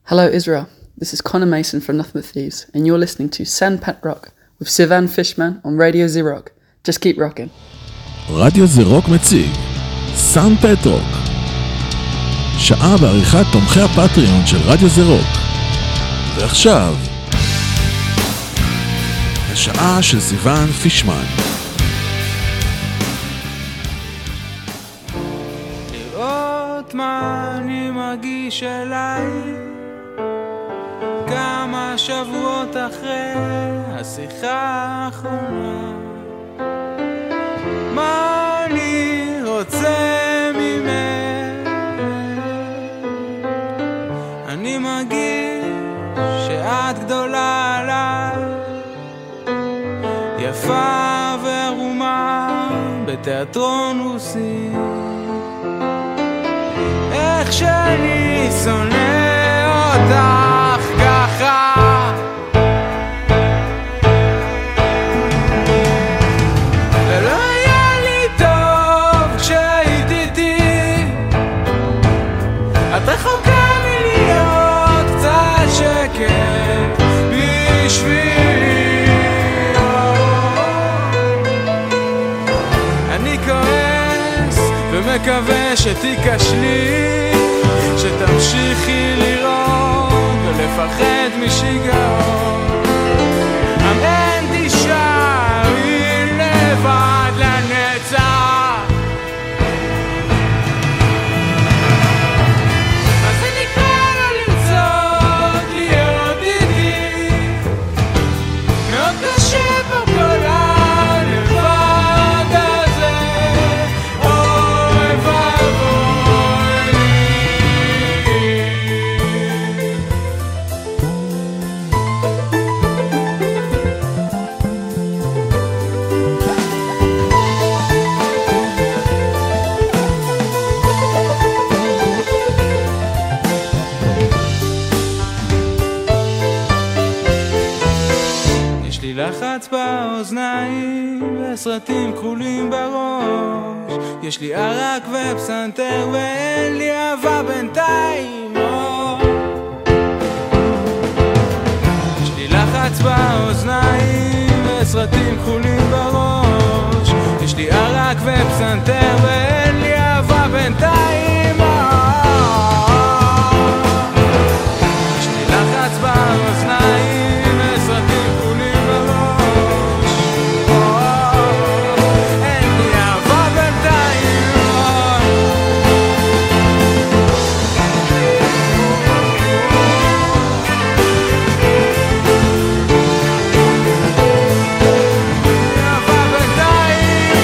Hello Israel, this is Connor Mason from Nothing But Thieves, and you're listening to Sand Pet Rock with Sivan Fishman on Radio Z Rock. Just keep rocking. רדיו זה רוק מציג סאנד פט רוק, שעה בעריכת תומכי הפטריון של רדיו זה רוק. ועכשיו השעה של סיוון פישמן. לראות מה אני מרגיש אליי כמה שבועות אחרי השיחה האחרונה, מה אני רוצה ממך. אני מרגיש שאת גדולה עליי, יפה ורומה בתיאטרון רוסי. איך שאני שונא אותך ככה, ולא היה לי טוב כשהיית איתי. את רחוקה מלהיות קצת שקט בשבילי. אני כועס ומקווה שתיכשלי, שתמשיכי לראות ולפחד משיגעון. אמן תישארי לבד לנצח. מה זה נקרא לא לרצות להיות איתי? מאוד קשה פה כל הלבד הזה. אוי ואבוי לי. יש לי לחץ באוזניים וסרטים כחולים בראש, יש לי ערק ופסנתר ואין לי אהבה בינתיים. יש לי לחץ באוזניים וסרטים כחולים בראש, יש לי ערק ופסנתר ואין לי אהבה בינתיים. יש לי לחץ באוזניים וסרטים כחולים בראש, אין לי אהבה בינתיים. אהבה בינתיים.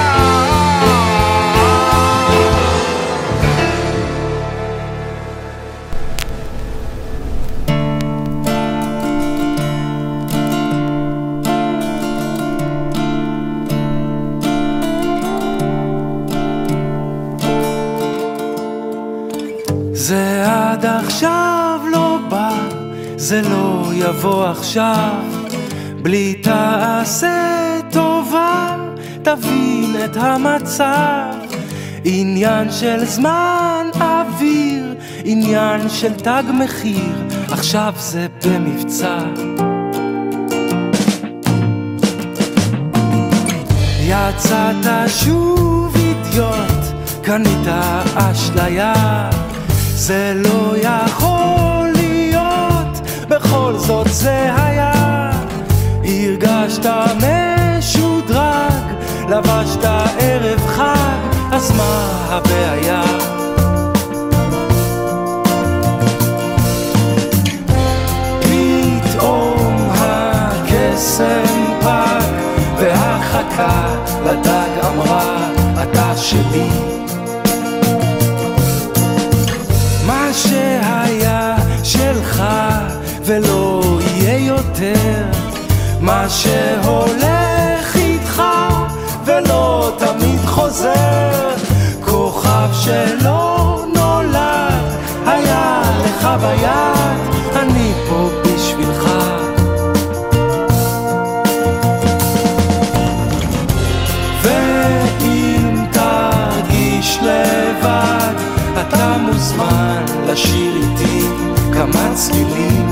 זה עד עכשיו לא בא, זה לא יבוא עכשיו. בלי תעשה טובה, תבין את המצב. עניין של זמן אוויר, עניין של תג מחיר, עכשיו זה במבצע. יצאת שוב אידיוט, קנית אשליה. זה לא יכול להיות, בכל זאת זה היה. הרגשת משודרג, לבשת ערב חג, אז מה הבעיה? פתאום הקסם פג, והחכה לדג אמרה, אתה שלי. מה שהיה שלך ולא יהיה יותר, מה שהולך איתך ולא תמיד חוזר. כוכב שלא נולד היה לך ביד, אני פה בשבילך. ואם תרגיש לבד, אתה מוזמן לשיר איתי כמה הצלילים.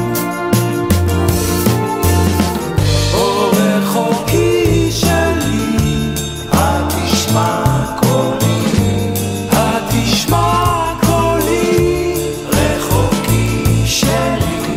או רחוקי שלי, התשמע קולי, התשמע קולי, רחוקי שלי.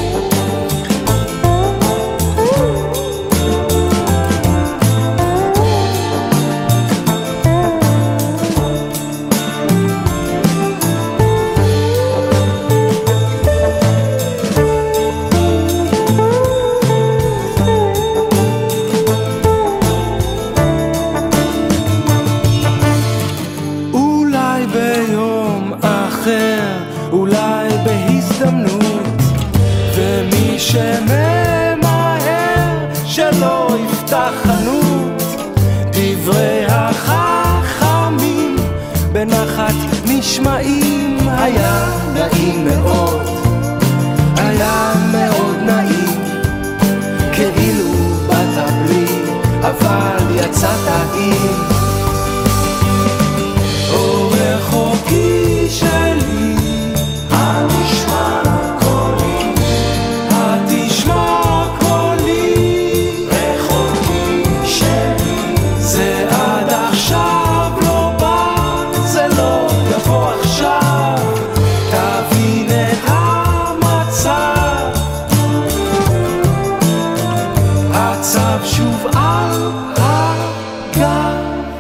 אולי בהזדמנות, ומי שממהר שלא יפתח חנות. דברי החכמים בנחת נשמעים, היה נעים מאוד, היה מאוד נעים, כאילו באת בלי אבל יצאת עם. או רחוקי שלי, התשמע קולי, התשמע קולי, רחוקי שלי. זה עד עכשיו לא בא, זה לא יבוא עכשיו, תבין את המצב, הצב שוב על הגב.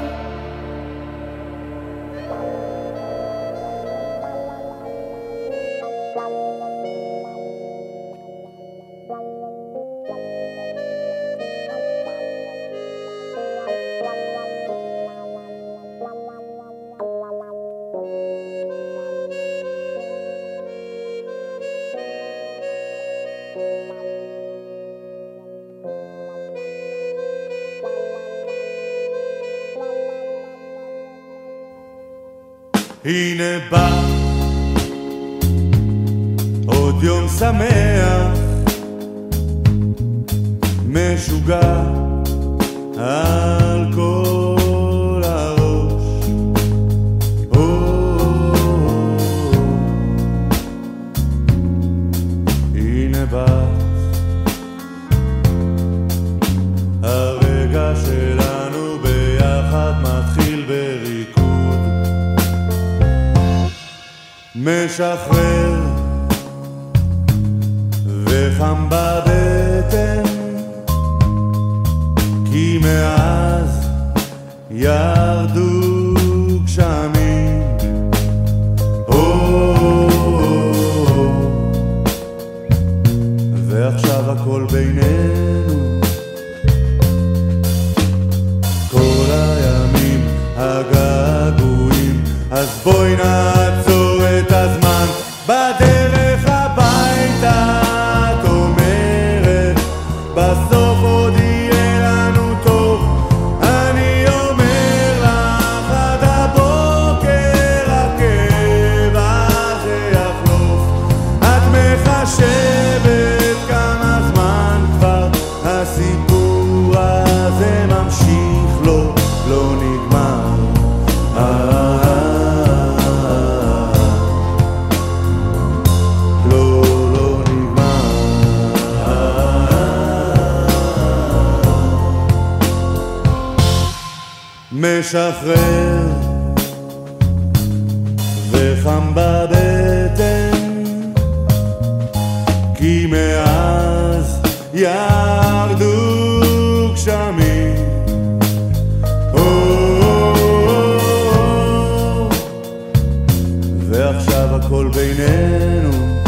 הנה בא עוד יום שמח, משוגע על כל הראש. הנה בא הרגע שלנו ביחד מתחיל בריקוד, משחרר וחם בבטן, כי מאז ירדו גשמים. ועכשיו הכל בינינו, כל הימים הגעגועים, אז בואי נעצור את הזמן בדרך הביתה. את אומרת בסוף עוד יהיה לנו טוב, אני אומר לך עד הבוקר הקבע זה יחלוף. את מחשבת כמה זמן כבר הסיפור הזה ממשיך, לא נגמר. משחרר וחם בבטן, כי מאז ירדו גשמים. ועכשיו הכל בינינו,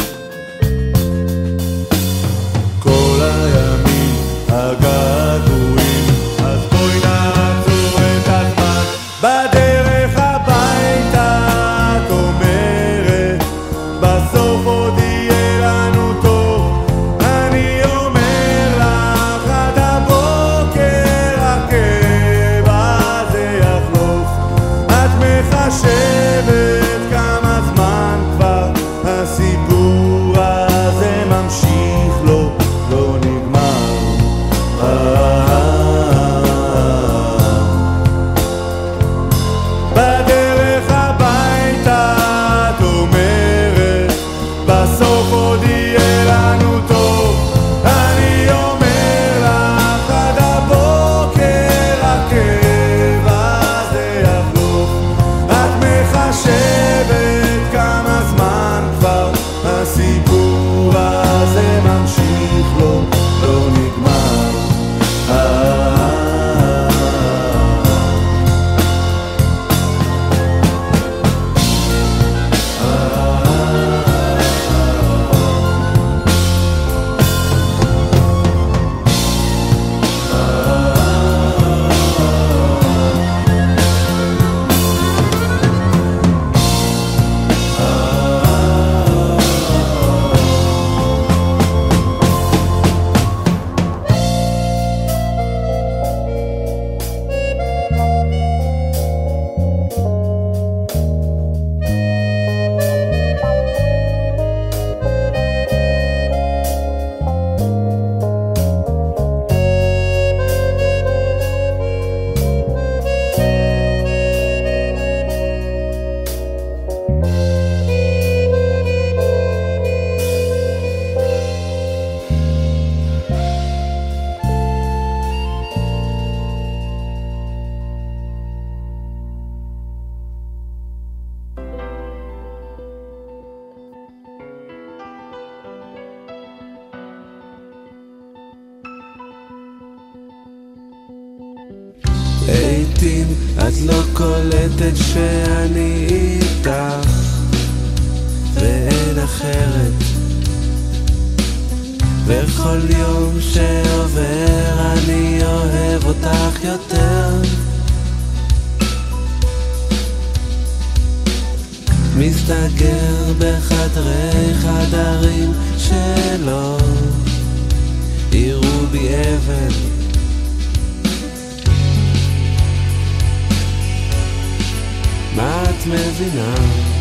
כל הימים הגעגועים, אז בואי נעצור את הזמן בדרך הביתה. את אומרת בסוף עוד יהיה לנו טוב, אני אומר לך עד הבוקר הקבע זה יחלוף. את מחשבת כמה זמן כבר לעתים את לא קולטת שאני איתך ואין אחרת, וכל יום שעובר אני אוהב אותך יותר. מסתגר בחדרי חדרים שלא יראו בי אבן, מה את מבינה?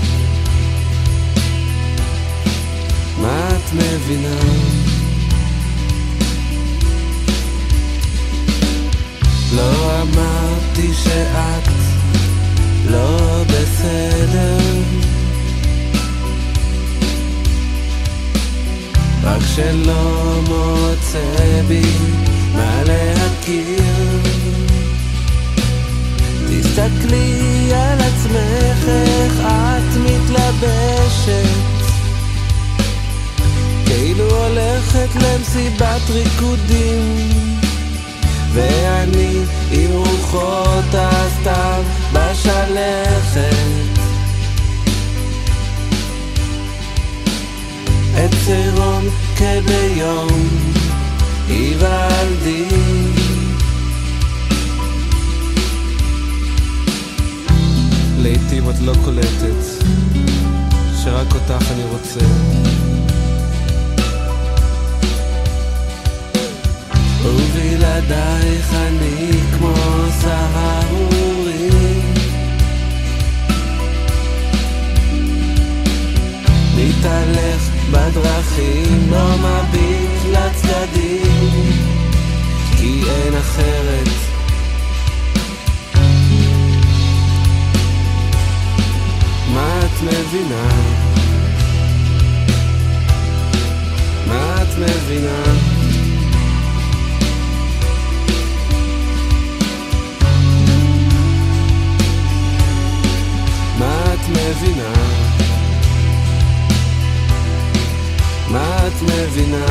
מה את מבינה? לא אמרתי שאת לא בסדר, רק שלא מוצא בי מה להכיר. תסתכלי על עצמך איך את מתלבשת, כאילו הולכת למסיבת ריקודים, ואני עם רוחות הסתיו בשלכת. עצרון כביום היוולדי, לעתים את לא קולטת שרק אותך אני רוצה, ובלעדייך אני כמו סהרורי, מתהלך בדרכים, לא מביט לצדדים, כי אין אחרת. מה את מבינה? מה את מבינה? מה את מבינה? מה את מבינה?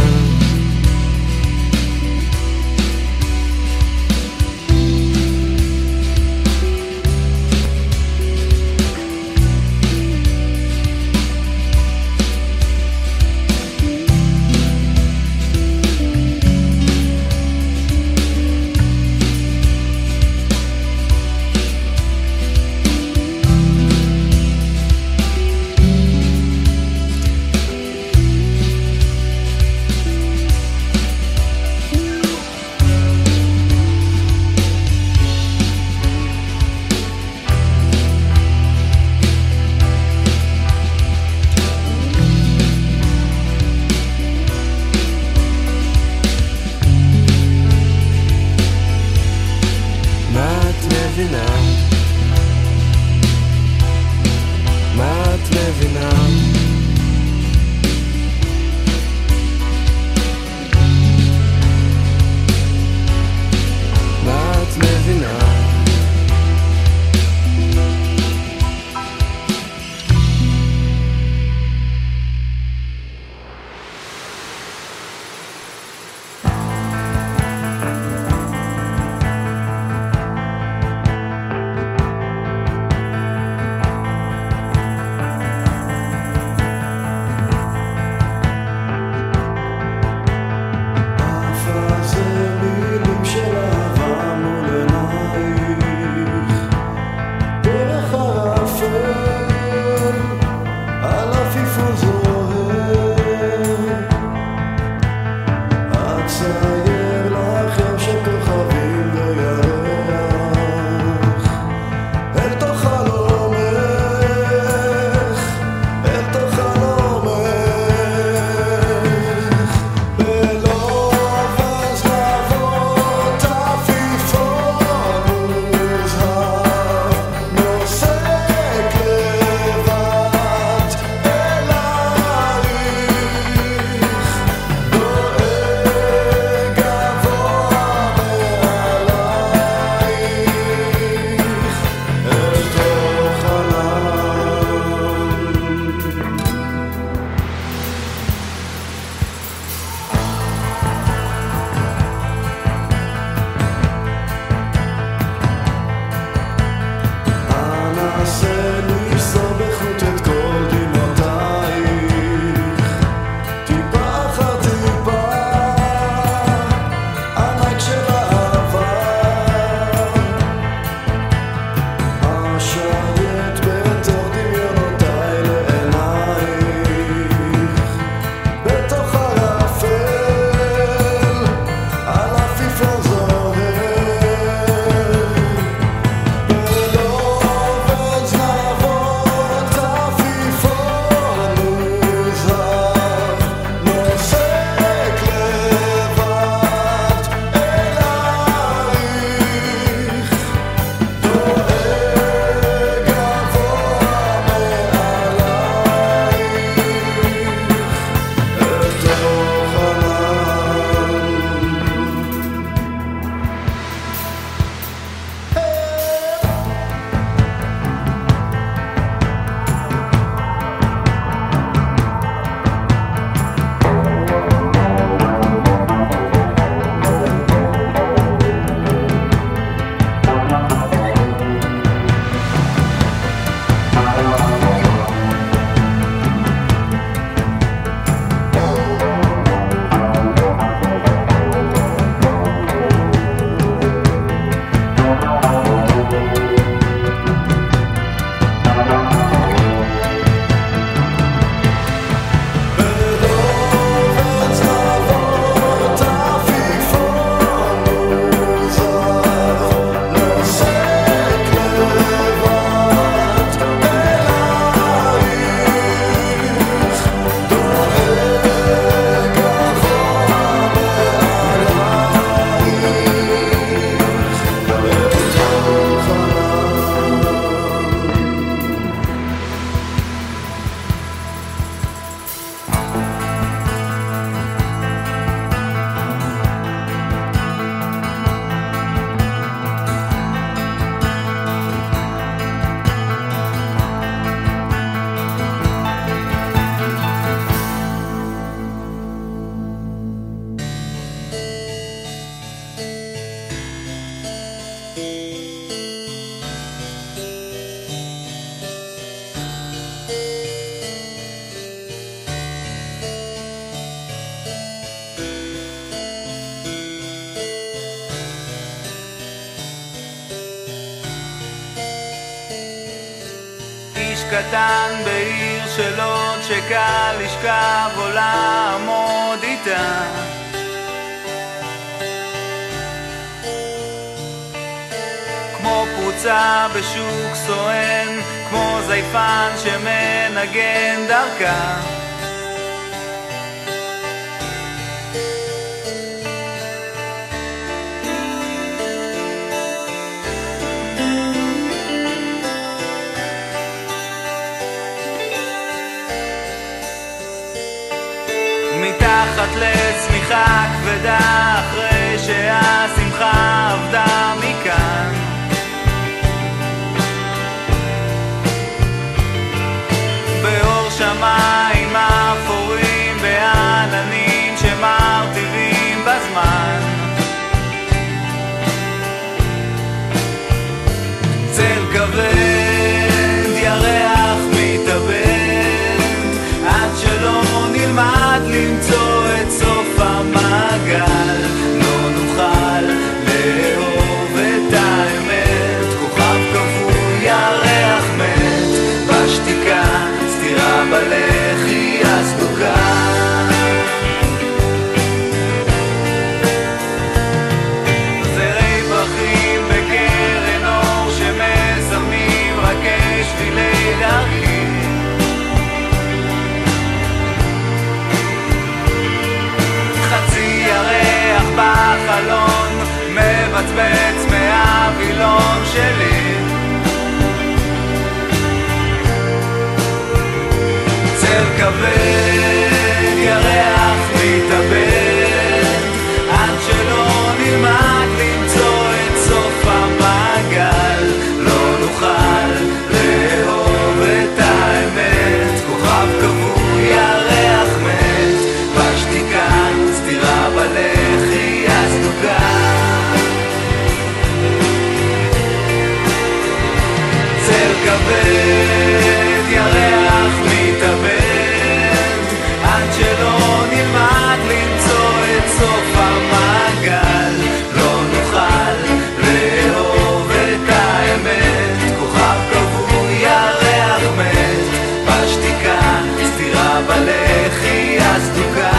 קטן בעיר של עוד שקל לשכב או לעמוד איתה. כמו פרוצה בשוק סואן, כמו זייפן שמנגן דרכה. מתחת לצמיחה כבדה אחרי שהשמחה עבדה מכאן. באור שמיים אפורים בעננים שמרטיבים בזמן. צל כבד ירח מתאבד עד שלא נלמד למצוא את סוף המעגל. לא נוכל לאהוב את האמת, כוכב כבוי ירח מת בשתיקה, סתירה בלחי הסדוקה. זרי פרחים בקרן אור שמסמנים רק שבילי דרכים. חצי ירח בחלון מבצבץ מהווילון שלי. צל כבד ירח מתאבד עד שלא נלמד למצוא את סוף המעגל. לא נוכל לאהוב את האמת, כוכב כבוי ירח מת בשתיקה, סתירה בלחי הסדוקה. צל כבד ירח מתאבד עד שלא נלמד למצוא את סוף המעגל. לא נוכל לאהוב את האמת, כוכב כבוי ירח מת בשתיקה, סתירה בלחי הסדוקה.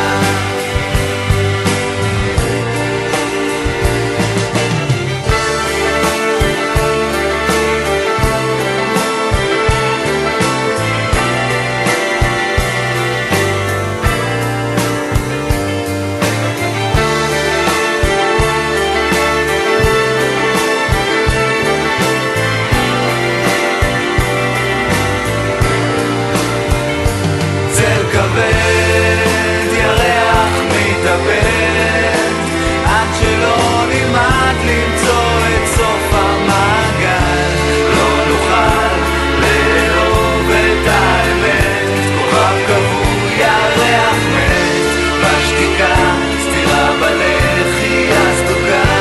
צל כבד ירח מתאבד עד שלא נלמד למצוא את סוף המעגל. לא נוכל לאהוב את האמת, כוכב כבוי ירח מת בשתיקה, סתירה בלחי הסדוקה.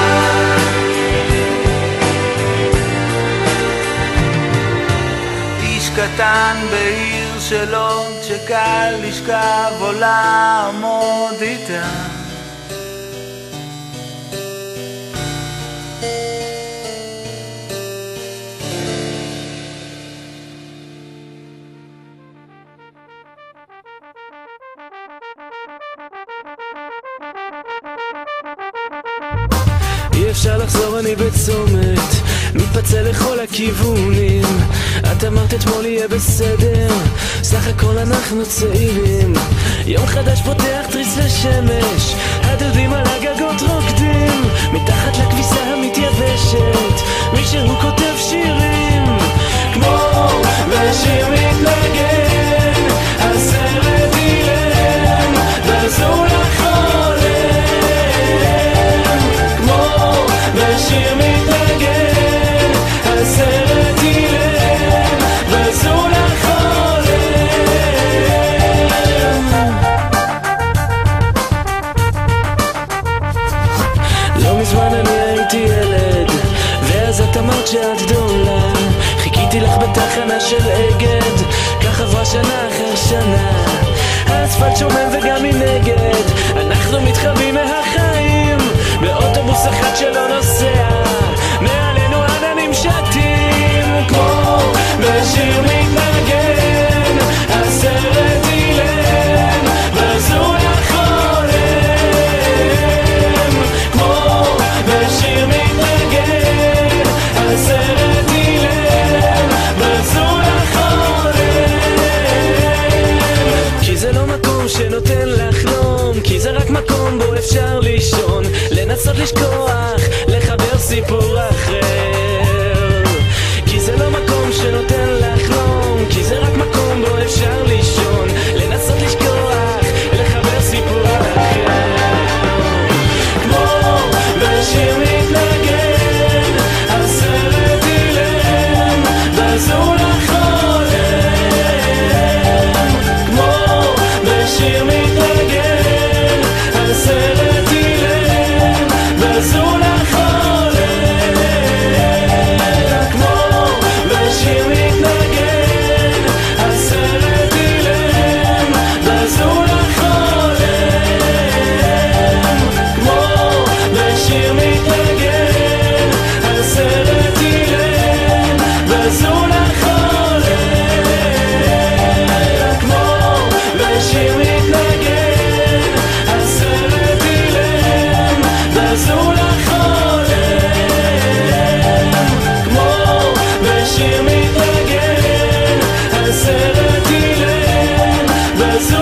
איש קטן בעיר שלו שקל לשכב או לעמוד איתה. אי אפשר לחזור, אני בצומת מתפצל לכל הכיוונים. את אמרת אתמול יהיה בסדר, סך הכל אנחנו צעירים. יום חדש פותח תריס לשמש, הדודים על הגגות רוקדים מתחת לכביסה המתייבשת. מישהו כותב שירים כמו והשיר מתנגן, הסרט אילם ועזור לך חולם. כמו והשיר מתנגן, הסרט אילם ועזור לך חולם. לא מזמן אני הייתי ילד, ואז את אמרת שאת גדולה. חיכיתי לך בתחנה של אגד, כך עברה שנה אחר שנה. האספלט שומם וגם מנגד אנחנו מתחבאים מהחיים, באוטובוס אחד שלא נוסע, מעלינו עננים שתים. כמו בשיר מתנגד, זה רק מקום בו אפשר לישון, לנסות לשכוח, לחבר סיפור אחר. כי זה לא מקום שנותן לחלום, כי זה רק מקום בו אפשר לישון, לנסות לשכוח, לחבר סיפור אחר. כמו בשיר מתנגן, הסרט אילם, בזו לחולם. כמו בשיר מתנגן, הסרט אילם, בזו לחולם. כמו בשיר מתנגן, הסרט אילם, בזו לחולם. כמו בשיר מתנגן, הסרט אילם, בזו לחולם. כמו בשיר מתנגן, הסרט אילם, בזו לחולם. כמו בשיר מתנגן, הסרט אילם, בזו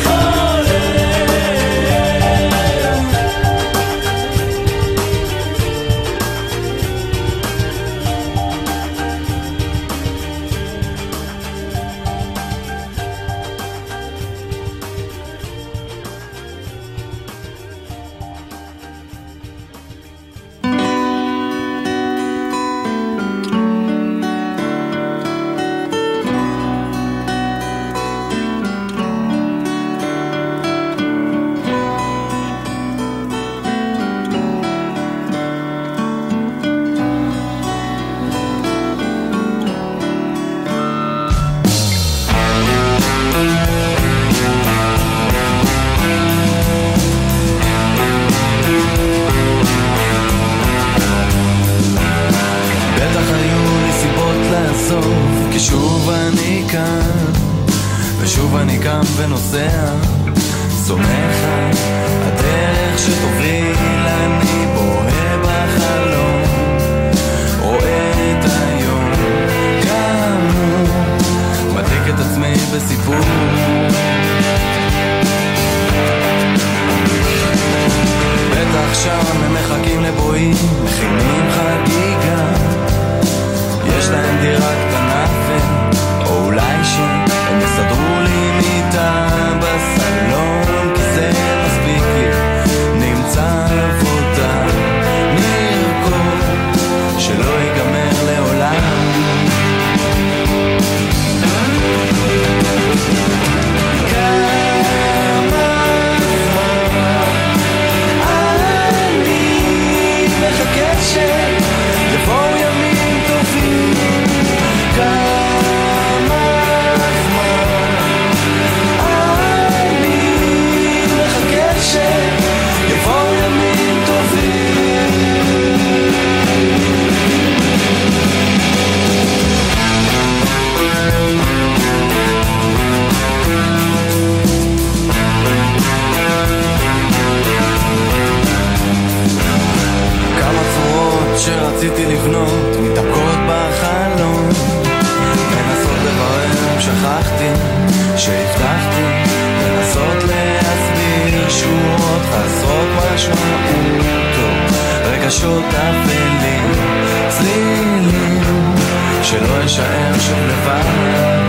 בטח היו לי סיבות לעזוב, כי שוב אני כאן, ושוב אני קם ונוסע, סומך על הדרך שתוביל, אני בוהה בחלום, רואה את היום, גם הוא מדליק את עצמי בסיפור. בטח שם הם מחכים לבואים, מכינים חגיגה, יש להם דירה קטנה או אולי שהם יסדרו לי מיטה בסלון, כי זה מספיק לי, נמצא עבודה, נרקוד שלא ייגמר לעולם. שיבואו ימים טובים, כמה זמן אני מחכה שיבואו ימים טובים. כמה צורות שרציתי לבנות מתעמקות בחלום, מנסות לברר, שכחתי שהבטחתי, מנסות להסביר שורות חסרות משמעות, רגשות אפלים, צלילים שלא אשאר שוב לבד.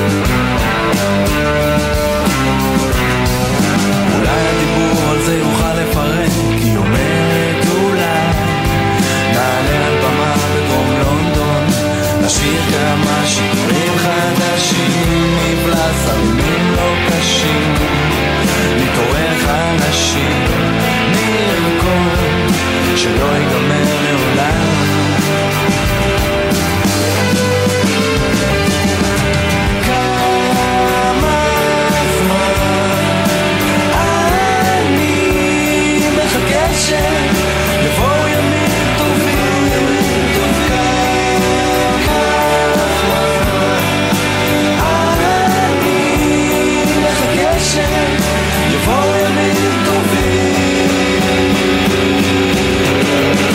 אולי הדיבור על זה יוכל לפרק, כי היא אומרת אולי נעלה על במה בדרום לונדון, נשאיר כמה שירים חדשים, מפלס עלמים לא קשים, נתעורר חדשים, נרקוד שלא ייגמר לעולם. כמה זמן אני מחכה שיבואו ימים טובים, אני מחכה שיבואו ימים טובים.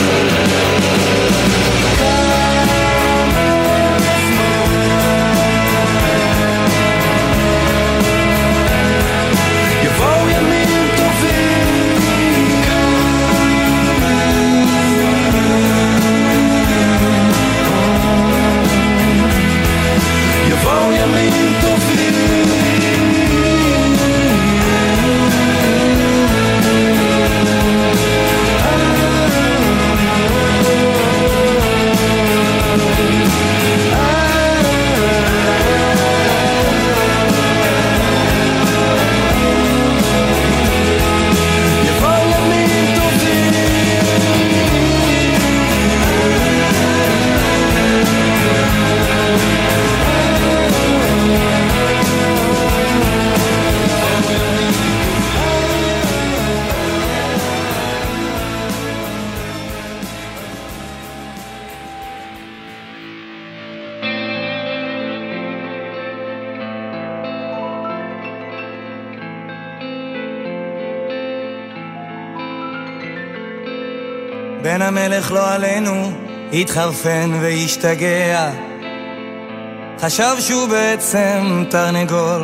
בן המלך לא עלינו התחרפן והשתגע, חשב שהוא בעצם תרנגול,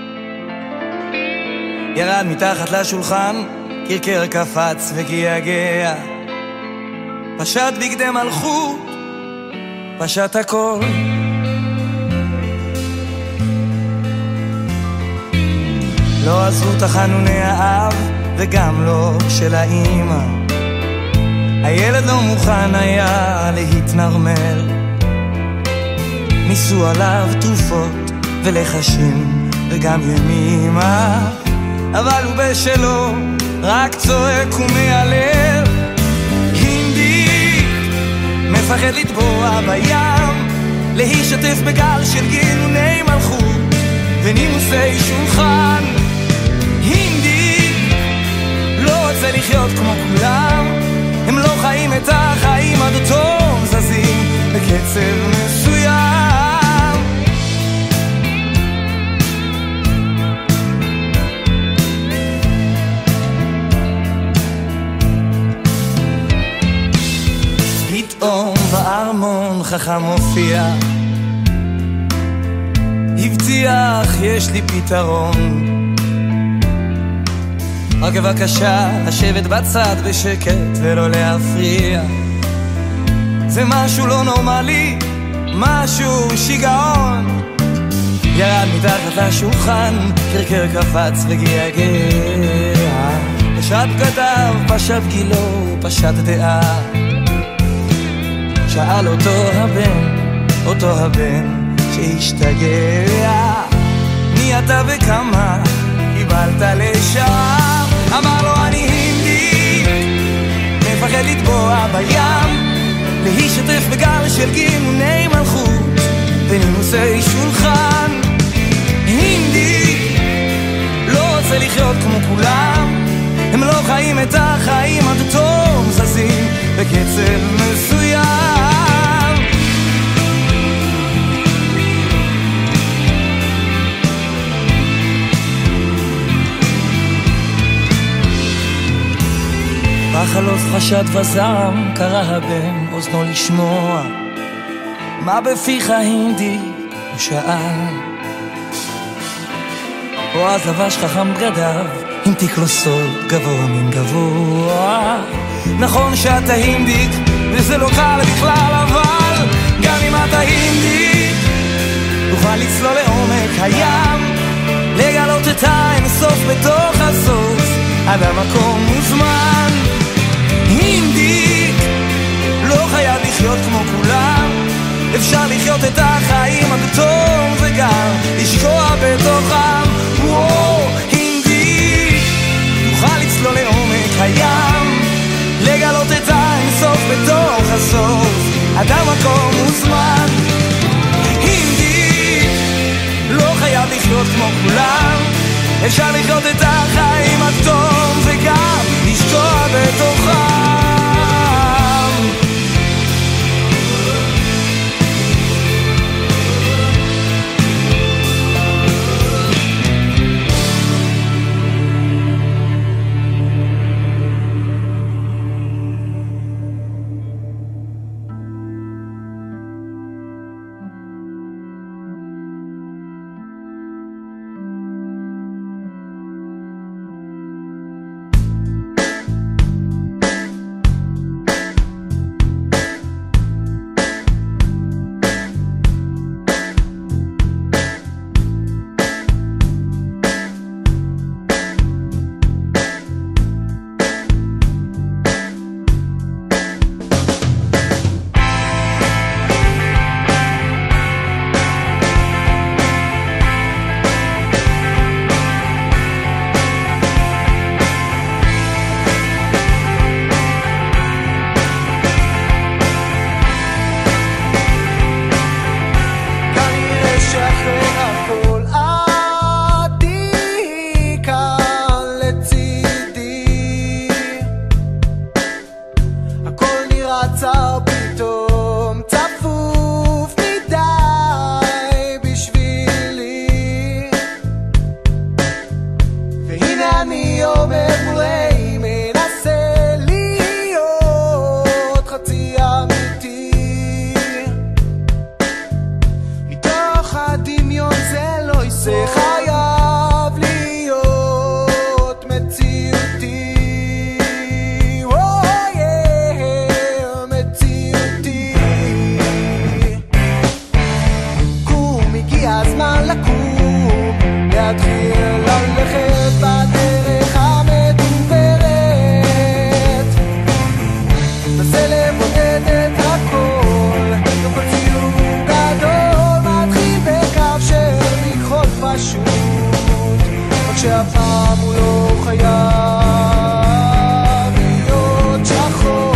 ירד מתחת לשולחן, קרקר קפץ וגייגע, פשט בגדי מלכות, פשט הכל. לא עזרו תחנוני האב וגם לא של האמא, הילד לא מוכן היה להתנרמל, ניסו עליו תרופות ולחשים וגם ימימה, אבל הוא בשלו רק צועק ומיילל. הינדי מפחד לטבוע בים, להשתתף בגל של גינוני מלכות ונימוסי שולחן. הינדי לא רוצה לחיות כמו כולם, הם לא חיים את החיים עד אותו זזים בקצב מסוים. פתאום בארמון חכם מופיע, הבטיח יש לי פתרון, רק בבקשה לשבת בצד בשקט ולא להפריע, זה משהו לא נורמלי, משהו שיגעון. ירד מתחת לשולחן, קרקר קפץ וגייגע, פשט בגדיו, פשט גילו, פשט דעה, שאל אותו הבן שהשתגע, מי אתה וכמה קיבלת לשעה? אמר לו אני הינדי, מפחד לטבוע בים, להשתתף בגל של גינוני מלכות ונימוסי שולחן. הינדי לא רוצה לחיות כמו כולם, הם לא חיים את החיים עד אותו זזים בקצב מסוים. בחלוף חשד וזעם, קרא הבן אוזנו לשמוע, מה בפיך הינדי? הוא שאל. או אז לבש חכם בגדיו, המתיק לו סוד גבוה מן גבוה. נכון שאתה הינדיק וזה לא קל בכלל, אבל גם אם אתה הינדיק תוכל לצלול לעומק הים, לגלות את האינסוף בתוך הסוף, עד המקום מוזמן. הינדיק לא חייב לחיות כמו כולם, אפשר לחיות את החיים עד תום וגם לשקוע בתוכם. הינדיק תוכל לצלול לעומק הים, לגלות את האינסוף בתוך הסוף, עד המקום מוזמן. הינדיק לא חייב לחיות כמו כולם, אפשר לחיות את החיים עד תום וגם לשקוע בתוכם. שהפעם הוא לא חייב להיות שחור.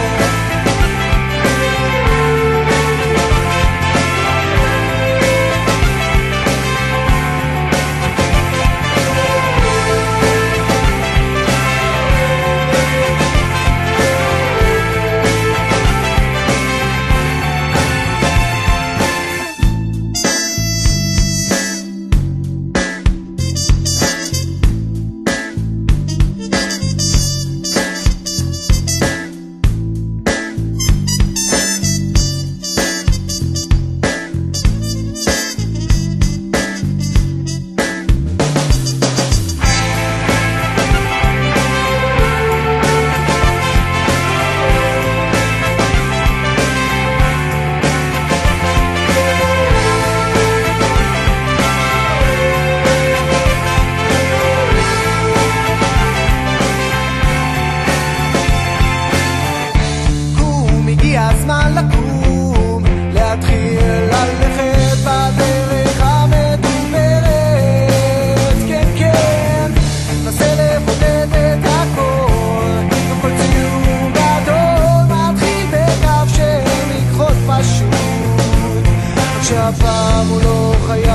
שהפעם הוא לא חייב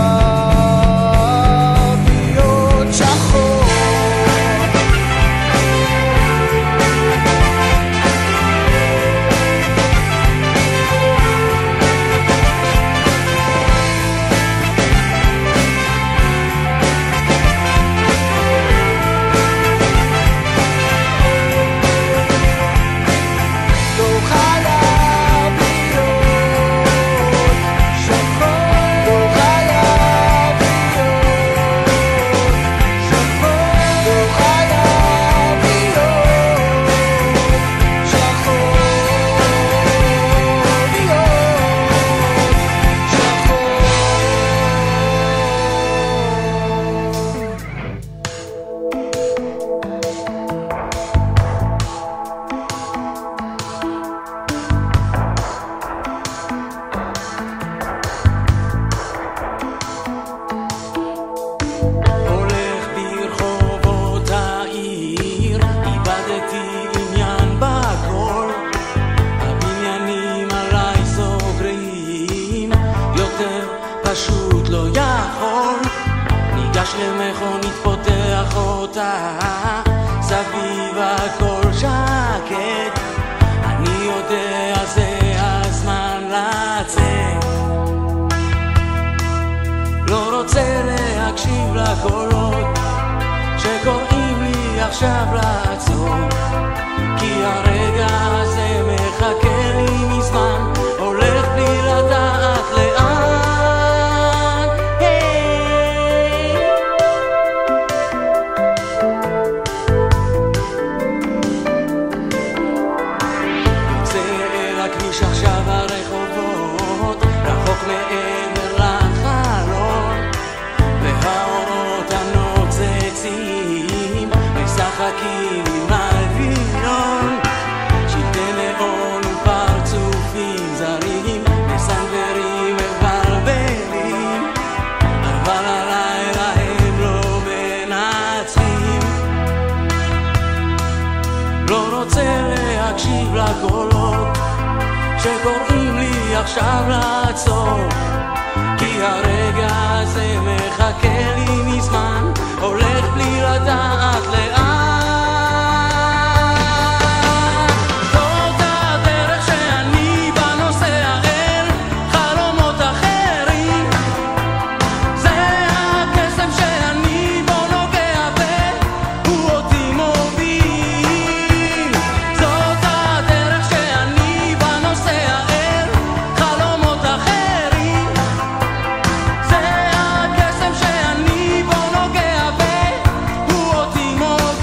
להיות שחור. למכונית פותח אותה, סביב הכל שקט, אני יודע זה הזמן לצאת, לא רוצה להקשיב לקולות שקוראים לי עכשיו לעצור, כי הרגע הזה מחכה לי מזמן, הולך בלי לדעת לאן. עכשיו הרחובות רחוק מעבר לחלון, והאורות הנוצצים משחקים עם הלבינון, שלטי נאון ופרצופים זרים מסנוורים מבלבלים, אבל הלילה הם לא מנצחים, לא רוצה להקשיב לקולות שקוראים לי עכשיו לעצור, כי הרגע הזה מחכה לי מזמן, הולך בלי לדעת לאן. זאת הדרך שאני בנוסע אל חלומות אחרים, זה הקסם שאני בו נוגע והוא אותי מוביל, זאת הדרך שאני בנוסע אל חלומות אחרים, זה הקסם שאני בו נוגע והוא אותי מוביל.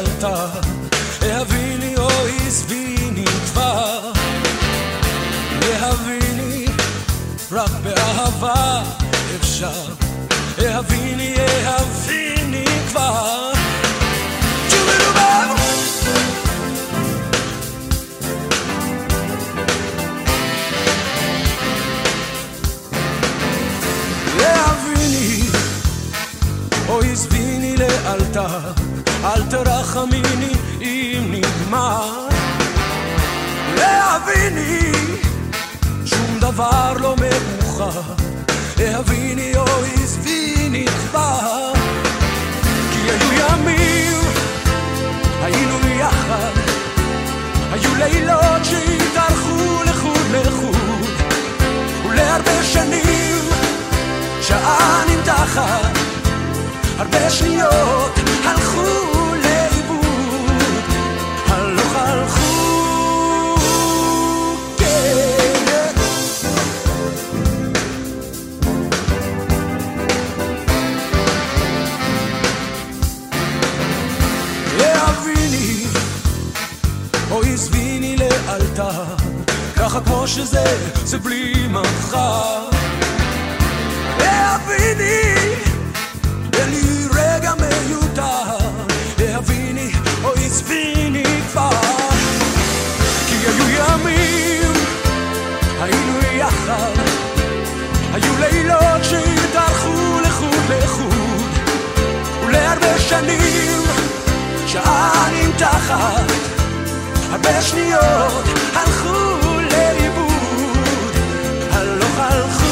לאלתר, אהביני או עזביני כבר, אהביני רק באהבה אפשר, אהביני כבר. אהביני או עזביני לאלתר, אל תרחמיני אם נגמר. אהביני שום דבר לא מאוחר, אהביני או עזביני כבר. כי היו ימים היינו יחד, היו לילות שהתארכו לחוד לחוד, ולהרבה שנים שעה נמתחת, הרבה שניות הלכו לאיבוד, הלוך הלכו, כן. אהביני או עזביני לאלתר, ככה כמו שזה, זה בלי מחר. אהביני אין לי רגע מיותר, אהביני או עזביני כבר. כי היו ימים היינו יחד, היו לילות שהתארכו לחוד לחוד, ולהרבה שנים שעה נמתחת, הרבה שניות הלכו לאיבוד, הלוך הלכו.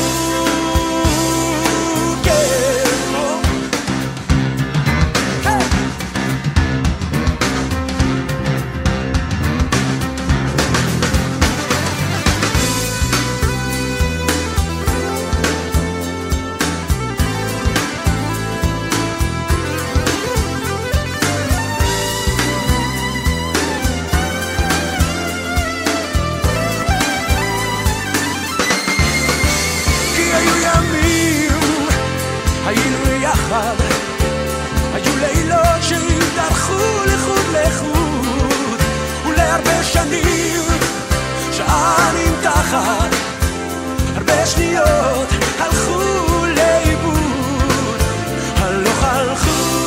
היו לילות שהתארכו לחוד לחוד, ולהרבה שנים שעה נמתחת, הרבה שניות הלכו לאיבוד, הלוך הלכו.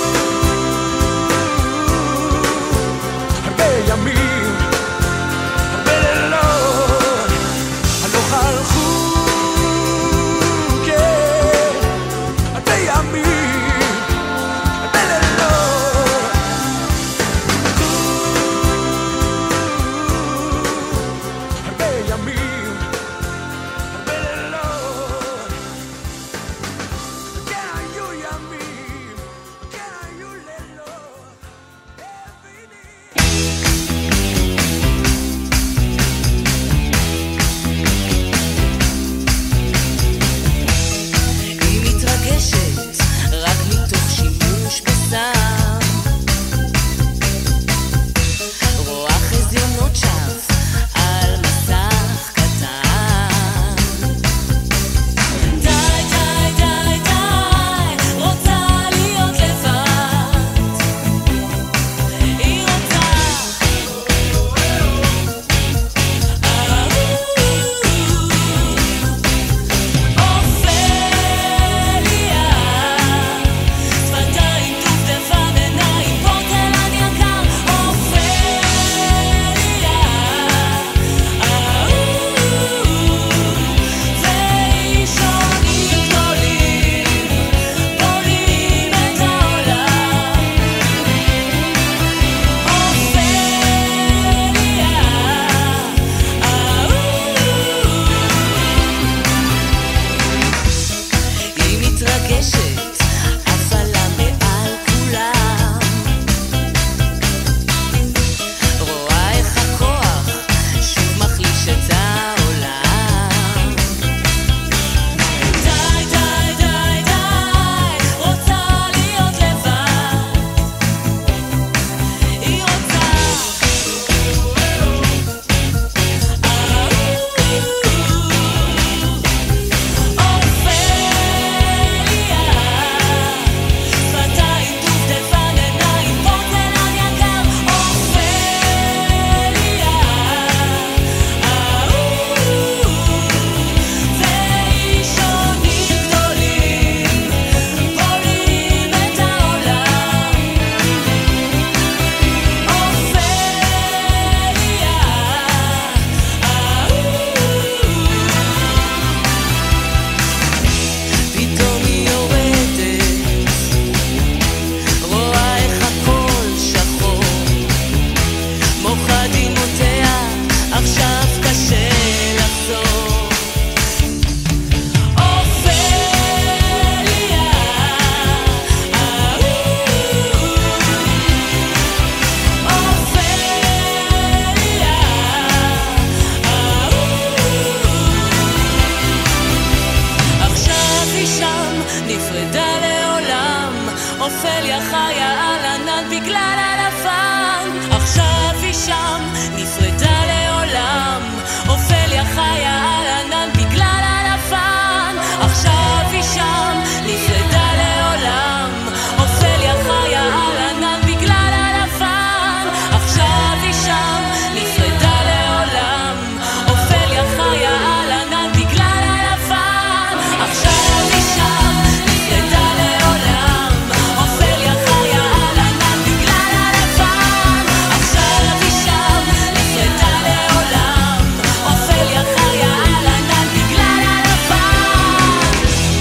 הרבה ימים, הרבה לילות, הלוך הלכו. אופליה חיה על ענן בגלל הלבן, עכשיו היא שם, נפרדה לעולם. אופליה חיה על ענן בגלל הלבן, עכשיו היא שם, נפרדה לעולם. אופליה חיה על ענן בגלל הלבן, עכשיו היא שם, נפרדה לעולם. אופליה חיה על ענן בגלל הלבן, עכשיו היא שם, נפרדה לעולם. אופליה חיה על ענן בגלל הלבן, עכשיו היא שם, נפרדה לעולם. אופליה חיה על ענן בגלל הלבן.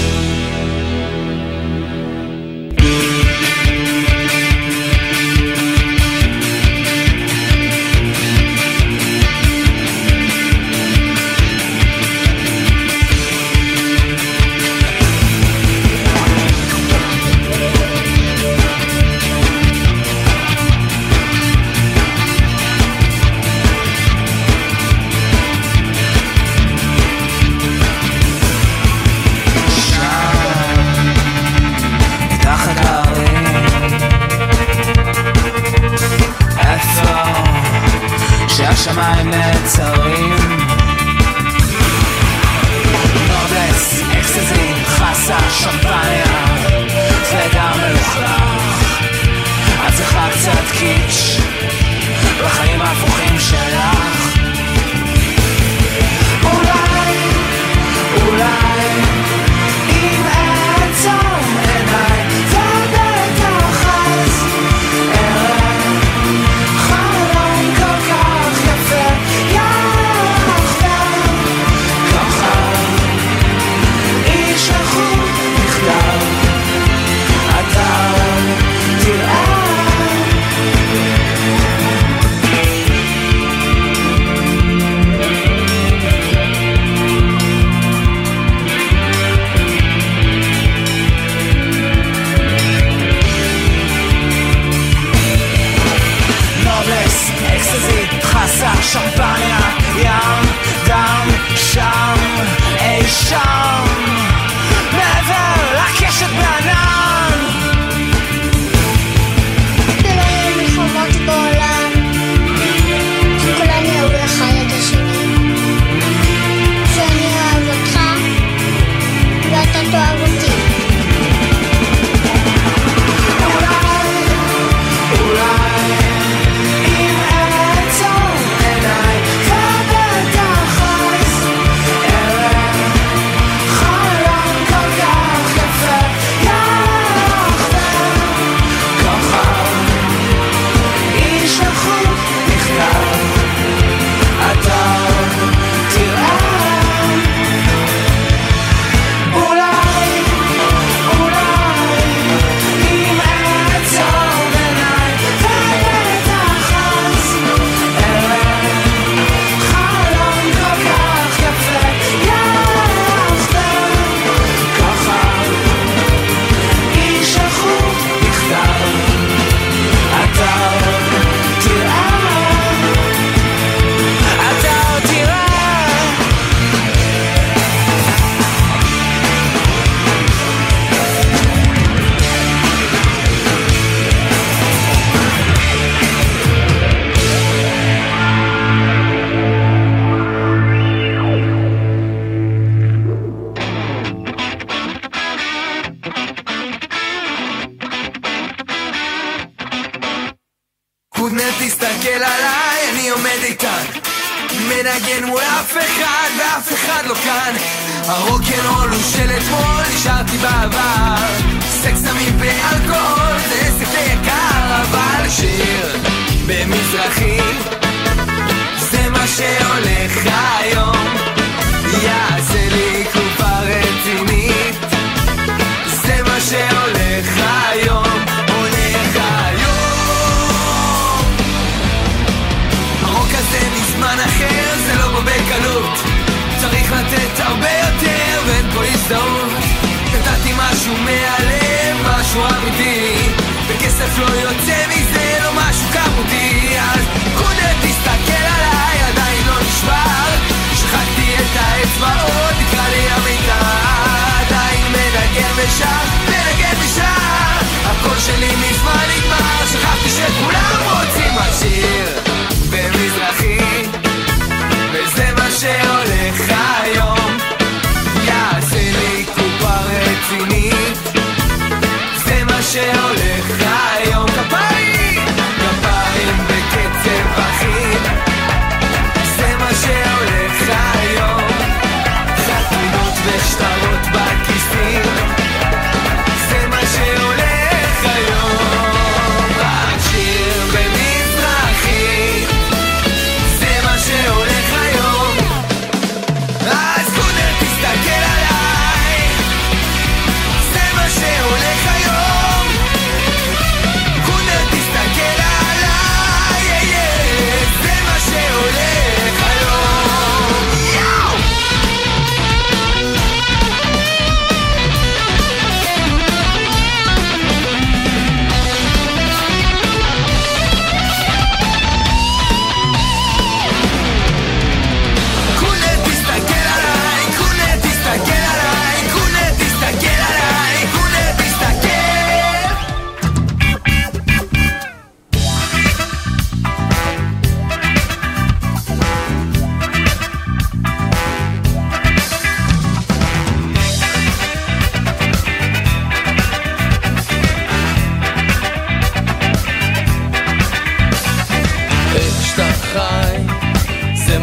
תחת ההרים, איפה שהשמיים נעצרים, נובלס, אקסטזי, חסה, שמפניה, פלדה מלוכלך, את צריכה קצת קיץ' בחיים ההפוכים שלך. אולי, אולי אם אעצום עיניי ובטח אז אראה חלום כל כך יפה יחדיו, כוכב ישלחו מכתב, אתה תראה. נובלס, אקסטזי, חסה, שמפניה, ים, דם, שם, אי שם, מעבר לקשת בענן. ולא יהיו מלחמות בעולם, שכולנו יאהבו אחד את השני, שאני אוהב אותך ואתה תאהב אותי. אולי אם אעצום עיניי ובטח אז אראה חלום כל כך יפה יחדיו, כוכב ישלחו מכתב, אתה תראה. אולי, אולי אם אעצום עיניי ובטח אז אראה חלום כל כך יפה יחדיו, כוכב ישלחו מכתב, אתה תראה, אתה תראה. קודנט תסתכל עליי, אני עומד איתן, מנגן מול אף אחד ואף אחד לא כאן. הרוקנרול הוא של אתמול, נשארתי בעבר, סקס סמים ואלכוהול זה עסק יקר, אבל שיר במזרחי זה מה שהולך היום, יעשה לי קופה רצינית, זה מה שהולך היום, הולך היום. הרוק הזה מזמן אחר, זה לא בו בקלות, צריך לתת הרבה יותר ואין פה הזדהות. נתתי משהו מהלב, משהו אמיתי, וכסף לא יוצא מזה, לא משהו כמותי. אז קודם תסתכל עליי, עדיין לא נשבר, שחקתי את האצבעות, נקרא לי המיטה, עדיין מנגן ושר, מנגן ושר, הקול שלי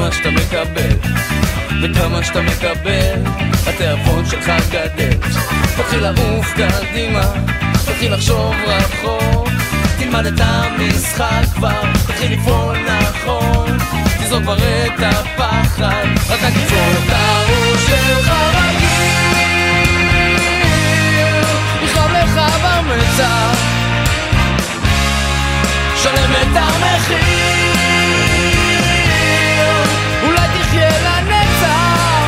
וכמה שאתה מקבל, וכמה שאתה מקבל, התיאבון שלך גדל. תתחיל לעוף קדימה, תתחיל לחשוב רחוק, תלמד את המשחק כבר, תתחיל לפעול נכון, תזרוק כבר את הפחד, רק תקפור את הראש שלך רגיל, יכאב לך במצח, שלם את המחיר, אולי תחיה לנצח.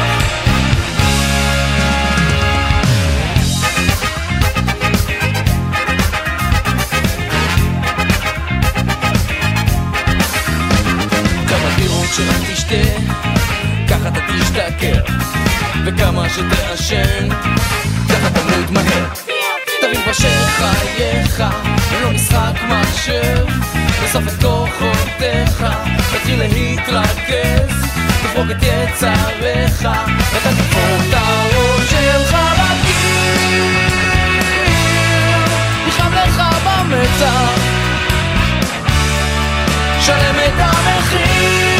כמה דירות שרק תשתה, ככה אתה תשתכר, וכמה שתעשן, ככה תמות מהר. תרים בשל חייך, ולא משחק מחשב, וסוף את כוחותיך, תתחיל להתרכז, תפרוק את יצריך, ואתה תפור את הראש שלך בקיר, יכאב לך במצח, שלם את המחיר,